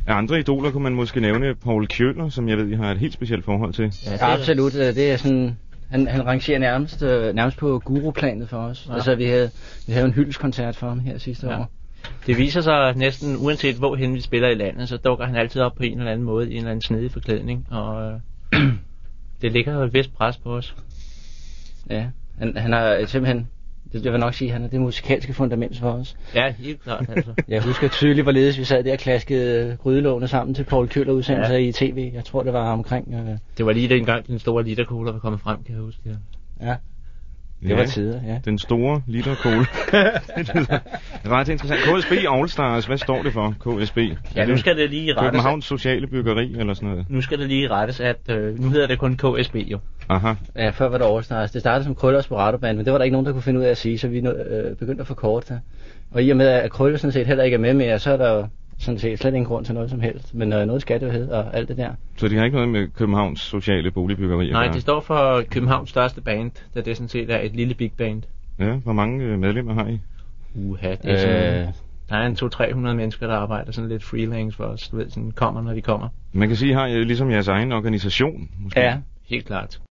Af andre idoler kunne man måske nævne Poul Kjøller, som jeg ved, I har et helt specielt forhold til. Ja, absolut. Det er sådan... Han rangerer nærmest på guruplanet for os. Ja. Altså, vi havde en hyldestkoncert for ham her sidste år. Det viser sig næsten, uanset hvorhen vi spiller i landet, så dukker han altid op på en eller anden måde i en eller anden snedig forklædning, og det ligger jo et vist pres på os. Ja, han har simpelthen, det vil nok sige, han er det musikalske fundament for os. Ja, helt klart altså. Jeg husker tydeligt, hvorledes vi sad der og klaskede grydelåne sammen til Poul Kjøller udsendelser i tv. Jeg tror, det var omkring... Det var lige dengang, den store litercola var kommet frem, kan jeg huske. Ja. Det var tider, ja. Den store litercola. Det er ret interessant. KSB Allstars, hvad står det for, KSB? Ja, nu skal det lige rettes. Københavns Sociale Byggeri, eller sådan noget? Nu skal det lige rettes, at nu hedder det kun KSB jo. Aha. Ja, før var det Allstars. Det startede som Krøllers på Radoband, men det var der ikke nogen, der kunne finde ud af at sige, så vi begyndte at forkorte det. Og i og med, at Krøller sådan set heller ikke er med mere, så er der jo sådan set slet ingen grund til noget som helst. Men noget skal det jo hedde, og alt det der. Så de har ikke noget med Københavns Sociale Boligbyggeri? Nej, det står for Københavns største band, da det sådan set er et lille big band. Ja, hvor mange medlemmer har I? Det er sådan, der er en 200-300 mennesker, der arbejder sådan lidt freelance for os, du ved, sådan kommer, når de kommer. Man kan sige, har I ligesom jeres egen organisation, måske? Ja, helt klart.